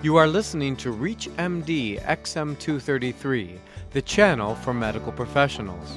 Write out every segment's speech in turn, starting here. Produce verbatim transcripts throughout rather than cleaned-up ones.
You are listening to ReachMD X M two thirty-three, the channel for medical professionals.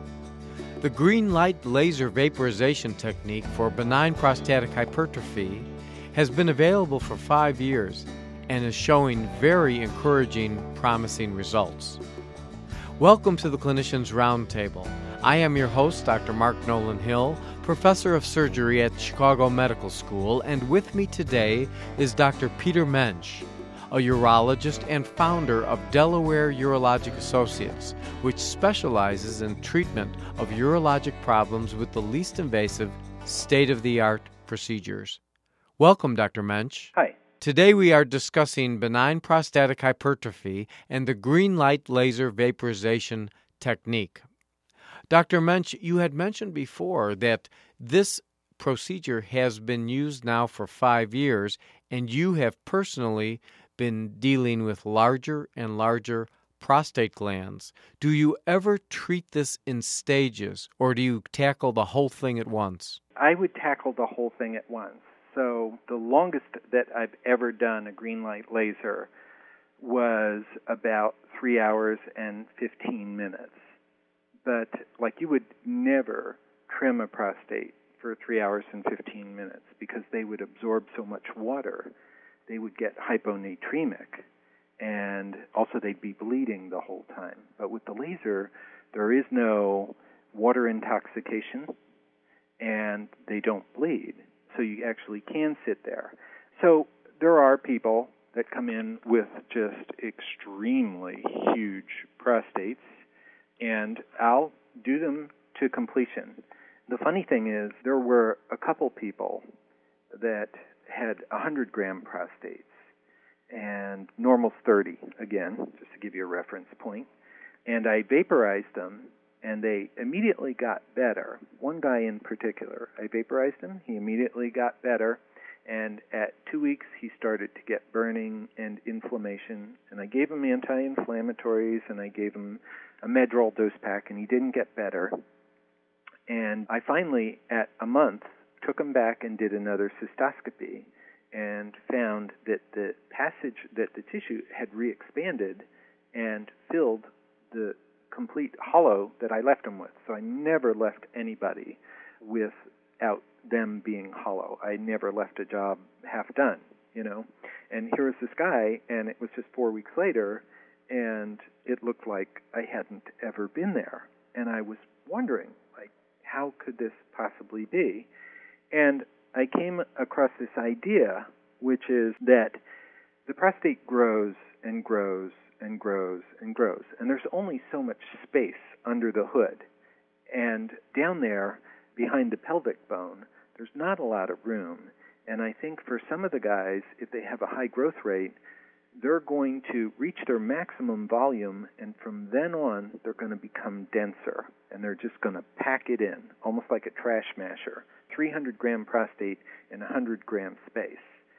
The green light laser vaporization technique for benign prostatic hypertrophy has been available for five years and is showing very encouraging, promising results. Welcome to the Clinicians Roundtable. I am your host, Doctor Mark Nolan Hill, professor of surgery at Chicago Medical School, and with me today is Doctor Peter Mensch, a urologist and founder of Delaware Urologic Associates, which specializes in treatment of urologic problems with the least invasive, state-of-the-art procedures. Welcome, Doctor Mensch. Hi. Today we are discussing benign prostatic hypertrophy and the green light laser vaporization technique. Doctor Mensch, you had mentioned before that this procedure has been used now for five years, and you have personally been dealing with larger and larger prostate glands. Do you ever treat this in stages, or do you tackle the whole thing at once? I would tackle the whole thing at once. So the longest that I've ever done a green light laser was about three hours and fifteen minutes. But like you would never trim a prostate for three hours and fifteen minutes because they would absorb so much water. They would get hyponatremic, and also they'd be bleeding the whole time. But with the laser, there is no water intoxication, and they don't bleed. So you actually can sit there. So there are people that come in with just extremely huge prostates, and I'll do them to completion. The funny thing is, there were a couple people that had one hundred gram prostates, and normal's thirty, again, just to give you a reference point. And I vaporized them, and they immediately got better. One guy in particular, I vaporized him, he immediately got better, and at two weeks he started to get burning and inflammation, and I gave him anti-inflammatories, and I gave him a Medrol dose pack, and he didn't get better. And I finally, at a month, took him back and did another cystoscopy and found that the passage, that the tissue had re-expanded and filled the complete hollow that I left him with. So I never left anybody without them being hollow. I never left a job half done, you know. And here was this guy, and it was just four weeks later, and it looked like I hadn't ever been there. And I was wondering, like, how could this possibly be? And I came across this idea, which is that the prostate grows and grows and grows and grows, and there's only so much space under the hood. And down there, behind the pelvic bone, there's not a lot of room. And I think for some of the guys, if they have a high growth rate, they're going to reach their maximum volume, and from then on, they're going to become denser, and they're just going to pack it in, almost like a trash masher. three hundred gram prostate in one hundred gram space.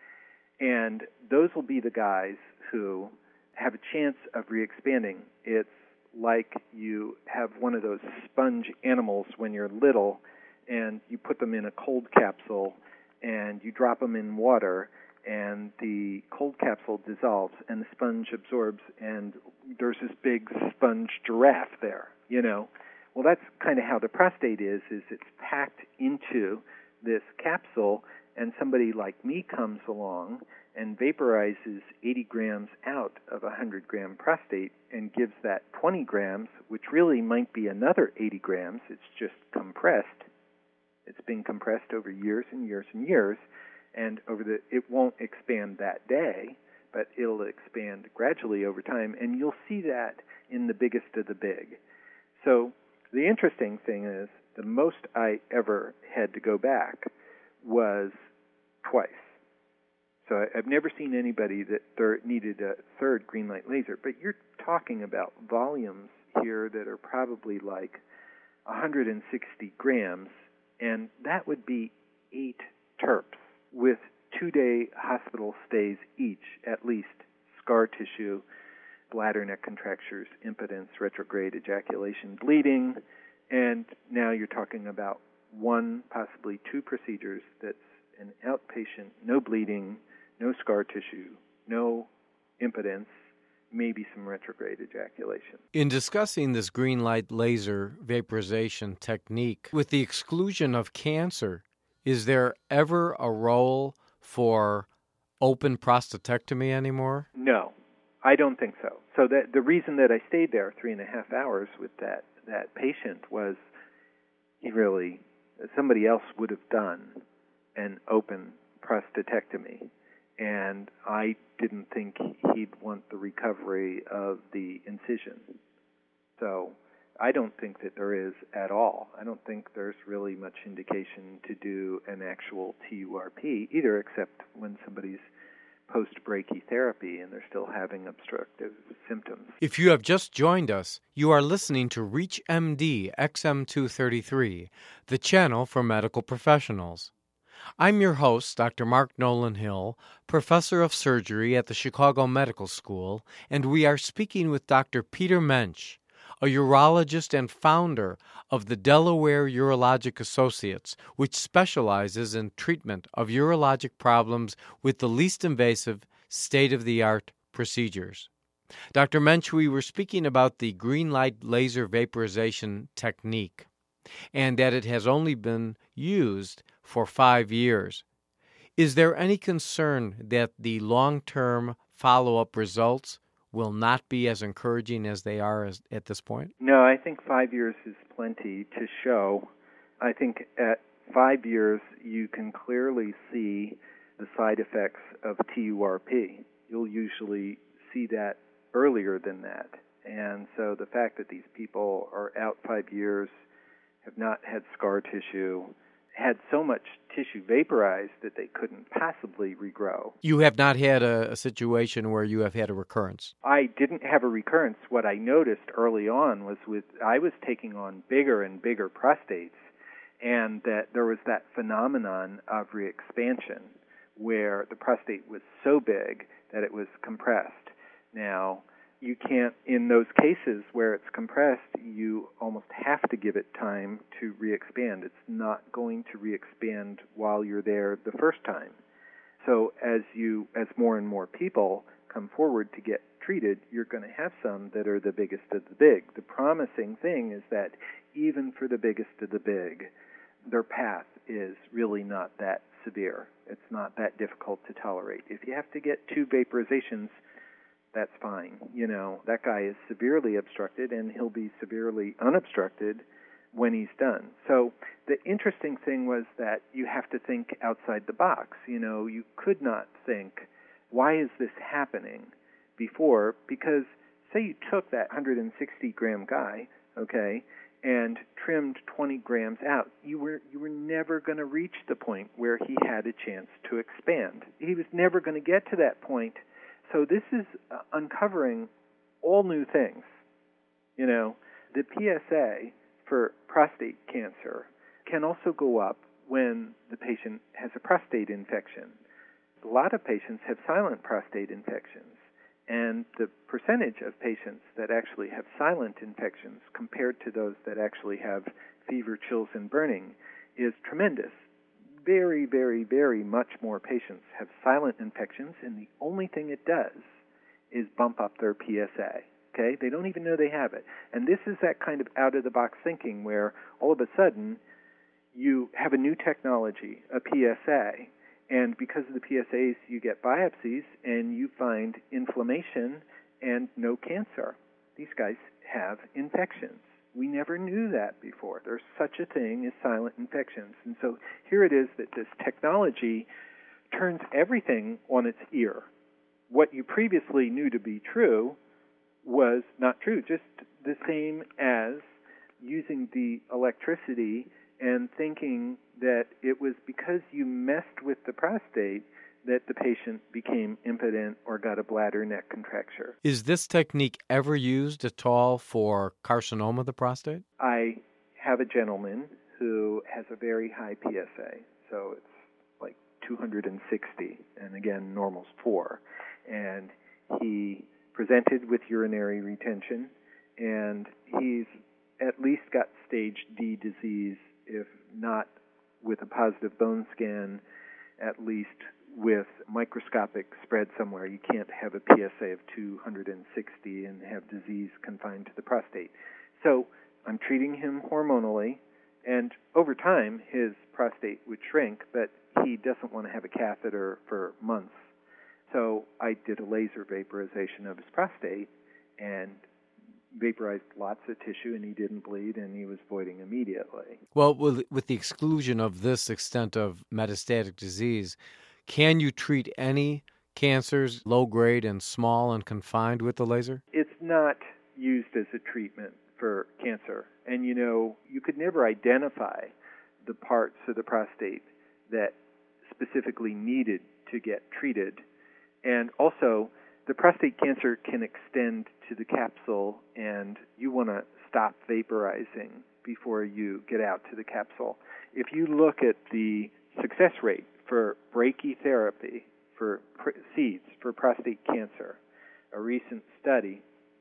And those will be the guys who have a chance of re-expanding. It's like you have one of those sponge animals when you're little, and you put them in a cold capsule, and you drop them in water, and the cold capsule dissolves, and the sponge absorbs, and there's this big sponge giraffe there, you know. Well, that's kind of how the prostate is, is it's packed into this capsule, and somebody like me comes along and vaporizes eighty grams out of a one hundred gram prostate and gives that twenty grams, which really might be another eighty grams. It's just compressed. It's been compressed over years and years and years. And over the, it won't expand that day, but it'll expand gradually over time, and you'll see that in the biggest of the big. So the interesting thing is, the most I ever had to go back was twice. So I've never seen anybody that thir- needed a third green light laser, but you're talking about volumes here that are probably like one hundred sixty grams, and that would be eight TURPs, with two-day hospital stays each, at least, scar tissue, bladder neck contractures, impotence, retrograde ejaculation, bleeding, and now you're talking about one, possibly two procedures that's an outpatient, no bleeding, no scar tissue, no impotence, maybe some retrograde ejaculation. In discussing this green light laser vaporization technique, with the exclusion of cancer, is there ever a role for open prostatectomy anymore? No, I don't think so. So that the reason that I stayed there three and a half hours with that, that patient was he really, somebody else would have done an open prostatectomy. And I didn't think he'd want the recovery of the incision. So I don't think that there is at all. I don't think there's really much indication to do an actual T U R P either, except when somebody's post-brachytherapy and they're still having obstructive symptoms. If you have just joined us, you are listening to ReachMD X M two thirty-three, the channel for medical professionals. I'm your host, Doctor Mark Nolan Hill, professor of surgery at the Chicago Medical School, and we are speaking with Doctor Peter Mensch, a urologist and founder of the Delaware Urologic Associates, which specializes in treatment of urologic problems with the least invasive, state-of-the-art procedures. Doctor Mensch, we were speaking about the green light laser vaporization technique, and that it has only been used for five years. Is there any concern that the long-term follow-up results will not be as encouraging as they are as, at this point? No, I think five years is plenty to show. I think at five years you can clearly see the side effects of T U R P. You'll usually see that earlier than that. And so the fact that these people are out five years, have not had scar tissue, had so much tissue vaporized that they couldn't possibly regrow. You have not had a, a situation where you have had a recurrence? I didn't have a recurrence. What I noticed early on was with I was taking on bigger and bigger prostates, and that there was that phenomenon of re-expansion where the prostate was so big that it was compressed. Now, you can't, in those cases where it's compressed, you almost have to give it time to re-expand. It's not going to re-expand while you're there the first time. So as you, as more and more people come forward to get treated, you're going to have some that are the biggest of the big. The promising thing is that even for the biggest of the big, their path is really not that severe. It's not that difficult to tolerate. If you have to get two vaporizations, that's fine. You know, that guy is severely obstructed, and he'll be severely unobstructed when he's done. So the interesting thing was that you have to think outside the box. You know, you could not think, why is this happening before? Because say you took that one hundred sixty gram guy, okay, and trimmed twenty grams out, you were you were never going to reach the point where he had a chance to expand. He was never going to get to that point. So this is uh, uncovering all new things. You know, the P S A for prostate cancer can also go up when the patient has a prostate infection. A lot of patients have silent prostate infections, and the percentage of patients that actually have silent infections compared to those that actually have fever, chills, and burning is tremendous. Very, very, very much more patients have silent infections, and the only thing it does is bump up their P S A. Okay? They don't even know they have it. And this is that kind of out-of-the-box thinking where all of a sudden you have a new technology, a P S A, and because of the P S As you get biopsies and you find inflammation and no cancer. These guys have infections. We never knew that before. There's such a thing as silent infections. And so here it is that this technology turns everything on its ear. What you previously knew to be true was not true, just the same as using the electricity and thinking that it was because you messed with the prostate that the patient became impotent or got a bladder neck contracture. Is this technique ever used at all for carcinoma of the prostate? I have a gentleman who has a very high P S A, so it's like two hundred sixty, and again, normal's four. And he presented with urinary retention, and he's at least got stage D disease, if not with a positive bone scan, at least with microscopic spread somewhere. You can't have a P S A of two hundred sixty and have disease confined to the prostate. So I'm treating him hormonally, and over time his prostate would shrink, but he doesn't want to have a catheter for months. So I did a laser vaporization of his prostate and vaporized lots of tissue, and he didn't bleed, and he was voiding immediately. Well, with, with the exclusion of this extent of metastatic disease, can you treat any cancers, low-grade and small and confined, with the laser? It's not used as a treatment for cancer. And, you know, you could never identify the parts of the prostate that specifically needed to get treated. And also, the prostate cancer can extend to the capsule, and you want to stop vaporizing before you get out to the capsule. If you look at the success rate for brachytherapy for pr- seeds for prostate cancer, a recent study,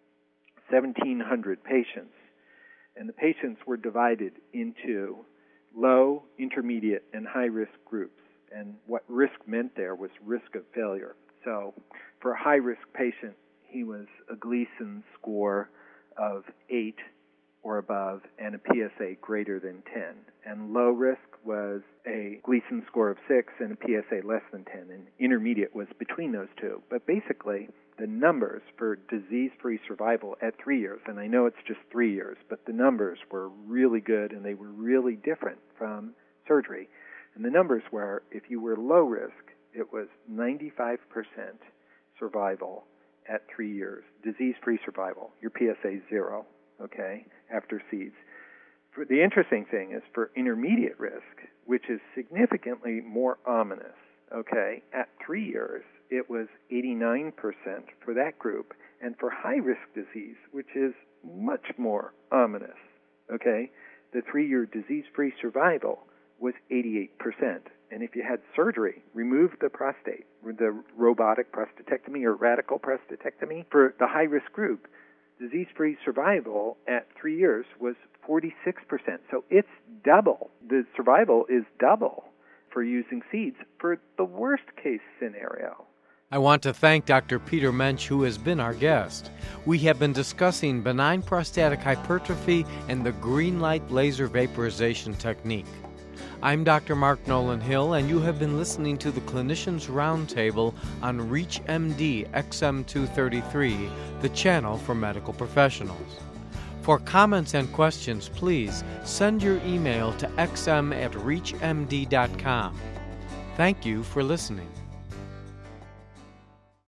seventeen hundred patients, and the patients were divided into low, intermediate, and high-risk groups. And what risk meant there was risk of failure. So for a high-risk patient, he was a Gleason score of eight or above and a P S A greater than ten. And low risk was a Gleason score of six and a P S A less than ten. And intermediate was between those two. But basically, the numbers for disease-free survival at three years, and I know it's just three years, but the numbers were really good, and they were really different from surgery. And the numbers were, if you were low risk, it was ninety-five percent survival at three years, disease-free survival. Your P S A zero, okay, after seeds. For the interesting thing is for intermediate risk, which is significantly more ominous, okay, at three years, it was eighty-nine percent for that group. And for high-risk disease, which is much more ominous, okay, the three-year disease-free survival was eighty-eight percent. And if you had surgery, removed the prostate, the robotic prostatectomy or radical prostatectomy, for the high-risk group, disease-free survival at three years was forty-six percent. So it's double. The survival is double for using seeds for the worst-case scenario. I want to thank Doctor Peter Mensch, who has been our guest. We have been discussing benign prostatic hypertrophy and the green light laser vaporization technique. I'm Doctor Mark Nolan Hill, and you have been listening to the Clinicians Roundtable on ReachMD X M two thirty-three, the channel for medical professionals. For comments and questions, please send your email to x m at reach m d dot com. Thank you for listening.